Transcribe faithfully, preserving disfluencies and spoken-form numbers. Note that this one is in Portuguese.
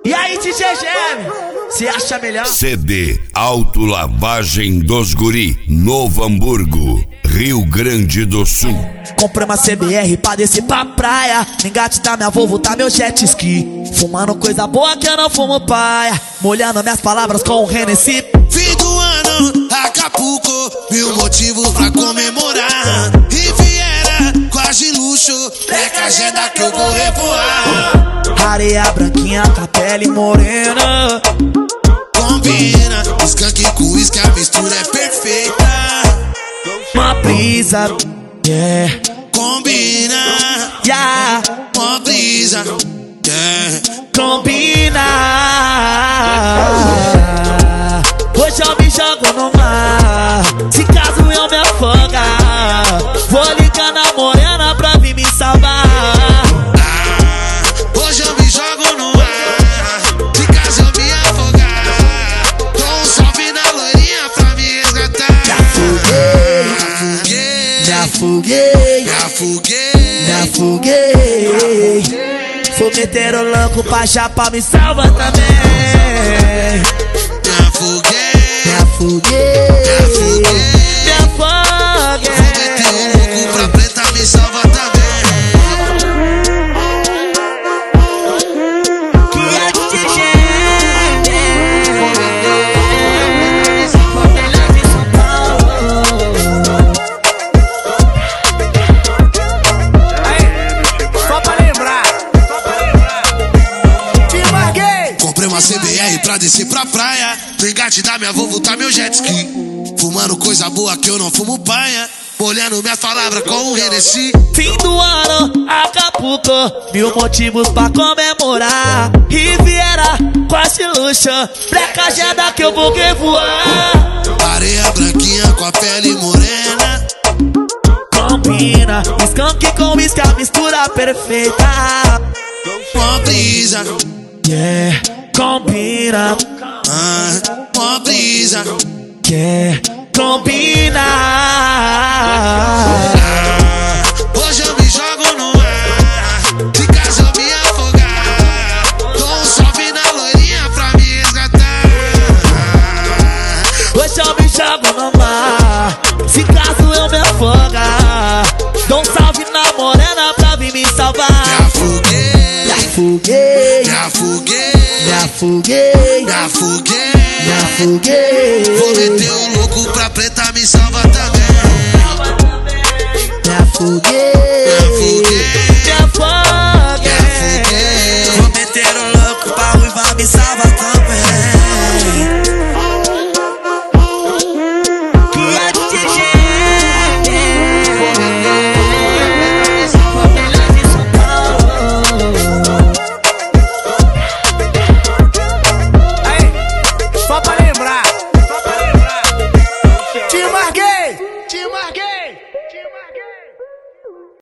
E aí, D J Geme, cê acha melhor? C D Autolavagem dos Guri, Novo Hamburgo, Rio Grande do Sul. Comprei uma C B R pra descer pra praia, engatar minha Volvo, tá meu jet ski. Fumando coisa boa que eu não fumo paia, molhando minhas palavras com o Hennessy. Fim do ano, Acapulco, mil motivos pra comemorar. Riviera, quase luxo, pega a agenda que eu vou revoar. Areia branquinha com a pele morena, combina, skunk com uísque, a mistura é perfeita. Uma brisa, yeah, combina, yeah, uma brisa, yeah, combina. Hoje eu me jogo no mar, se caso eu me afogar, vou ligar na morena pra vir me salvar. Hoje eu me jogo no ar, se caso eu me afogar, com um salve na loirinha pra me resgatar. Me afoguei, me afoguei, me afoguei, me afoguei. Fogueteiro louco pra chapa me salva também. Me afoguei, me afoguei, me afoguei, me afoguei. Fogueteiro louco pra preta me salva também. C B R pra descer pra praia, no engate da minha Volvo tá meu jet ski. Fumando coisa boa que eu não fumo paia, molhando minhas palavras com o Hennessy. Fim do ano, Acapulco, mil motivos pra comemorar. Riviera, quase luxo, breca agenda que eu vou revoar. Areia branquinha com a pele morena, combina, skunk com uísque, a mistura perfeita. Uma brisa, yeah, combina, ah, uma brisa, yeah, combina. Ah, hoje eu me jogo no ar, se caso eu me afogar, dou um salve na loirinha pra me resgatar. Ah, hoje eu me jogo no mar, se caso eu me afogar, dou um salve na morena pra vir me salvar. Me afoguei, me afoguei, me afoguei, me afoguei, me afoguei, me afoguei. Vou meter o louco pra preta me salva também. Me afoguei.